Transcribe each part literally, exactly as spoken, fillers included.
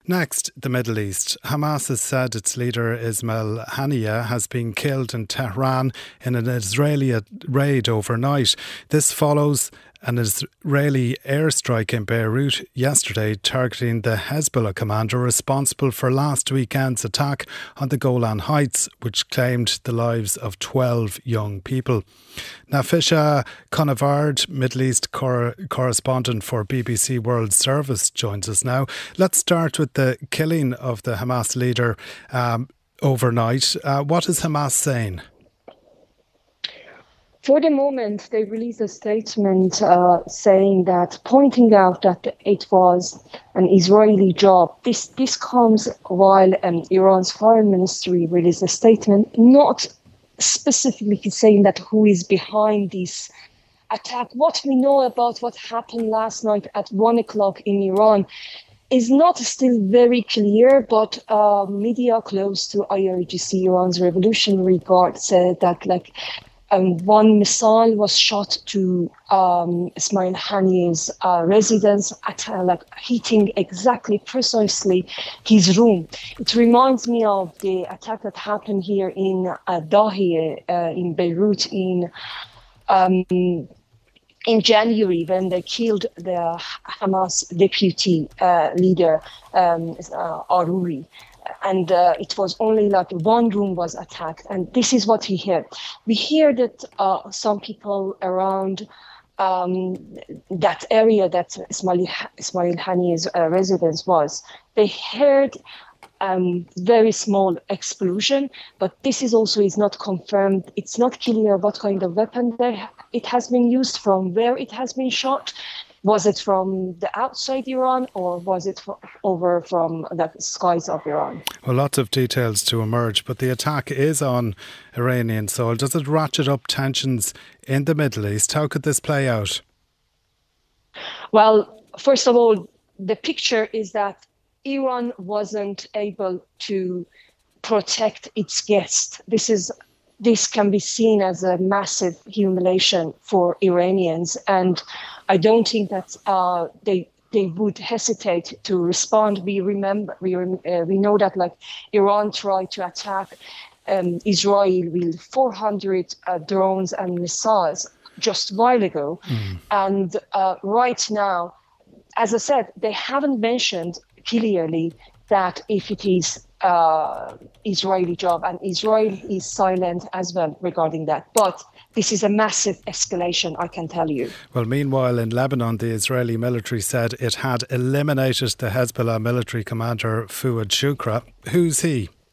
Next, the Middle East. Hamas has said its leader Ismail Haniyeh has been killed in Tehran in an Israeli raid overnight. This follows an Israeli airstrike in Beirut yesterday targeting the Hezbollah commander responsible for last weekend's attack on the Golan Heights, which claimed the lives of twelve young people. Nafisha Conavard, Middle East cor- correspondent for B B C World Service, joins us now. Let's start with the killing of the Hamas leader um, overnight. Uh, what is Hamas saying? For the moment, they released a statement uh, saying that, pointing out that it was an Israeli job. This this comes while um, Iran's foreign ministry released a statement, not specifically saying that who is behind this attack. What we know about what happened last night at one o'clock in Iran is not still very clear, but uh, media close to I R G C, Iran's Revolutionary Guard, said that like Um, one missile was shot to um, Ismail Haniyeh's uh, residence, at, uh, like hitting exactly, precisely his room. It reminds me of the attack that happened here in uh, Dahieh, uh, in Beirut, in um, in January, when they killed the Hamas deputy uh, leader, um, uh, Aruri. And uh, it was only like one room was attacked. And this is what we hear. We hear that uh, some people around um, that area that Ismail, Ismail Haniyeh's uh, residence was, they heard um, very small explosion, but this is also is not confirmed. It's not clear what kind of weapon they, it has been used, from where it has been shot. Was it from the outside Iran, or was it f- over from the skies of Iran? Well, lots of details to emerge, but the attack is on Iranian soil. Does it ratchet up tensions in the Middle East? How could this play out? Well, first of all, the picture is that Iran wasn't able to protect its guest. This is This can be seen as a massive humiliation for Iranians, and I don't think that uh, they they would hesitate to respond. We remember, we uh, we know that like Iran tried to attack um, Israel with four hundred uh, drones and missiles just a while ago, mm. and uh, right now, as I said, they haven't mentioned clearly that if it is uh, Israeli job, and Israel is silent as well regarding that. But this is a massive escalation, I can tell you. Well, meanwhile, in Lebanon, the Israeli military said it had eliminated the Hezbollah military commander, Fouad Shukra. Who's he?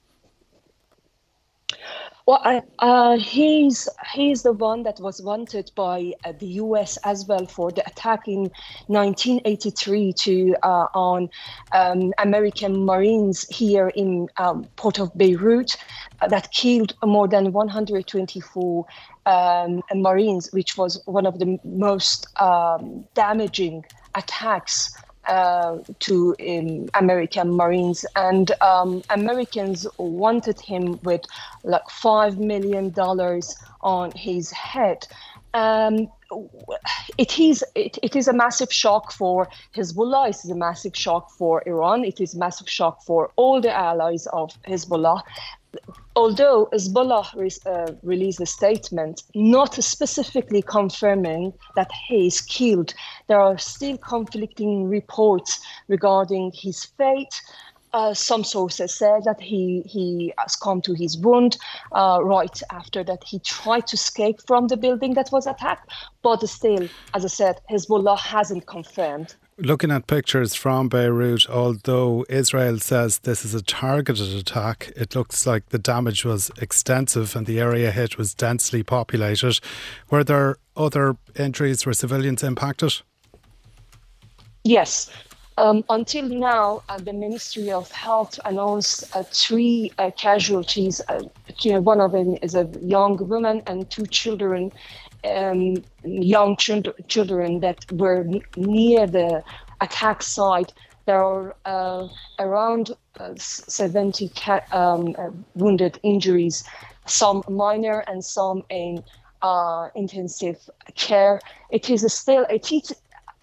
Well, I, uh, he's he's the one that was wanted by uh, the U S as well for the attack in nineteen eighty-three to uh, on um, American Marines here in um, Port of Beirut uh, that killed more than one hundred twenty-four um, Marines, which was one of the most um, damaging attacks Uh, to um, American Marines, and um, Americans wanted him with like five million dollars on his head. Um, it is it, it is a massive shock for Hezbollah. It is a massive shock for Iran. It is a massive shock for all the allies of Hezbollah. Although Hezbollah re- uh, released a statement not specifically confirming that he is killed, there are still conflicting reports regarding his fate. Uh, some sources said that he, he succumbed to his wound uh, right after that he tried to escape from the building that was attacked. But still, as I said, Hezbollah hasn't confirmed. Looking at pictures from Beirut, although Israel says this is a targeted attack, it looks like the damage was extensive and the area hit was densely populated. Were there other injuries? Were civilians impacted? Yes. Um, until now, uh, the Ministry of Health announced uh, three uh, casualties. Uh, you know, one of them is a young woman and two children. Um, young ch- children that were n- near the attack site. There are uh, around uh, seventy ca- um, uh, wounded injuries, some minor and some in uh, intensive care. It is still, it is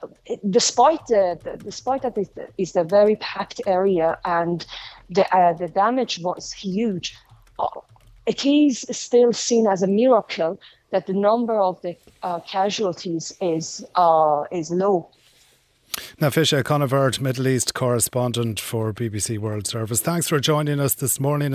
despite the, the despite that it is a very packed area and the uh, the damage was huge, uh, it is still seen as a miracle that the number of the uh, casualties is uh, is low. Now, Fisha Conivert, Middle East correspondent for B B C World Service. Thanks for joining us this morning.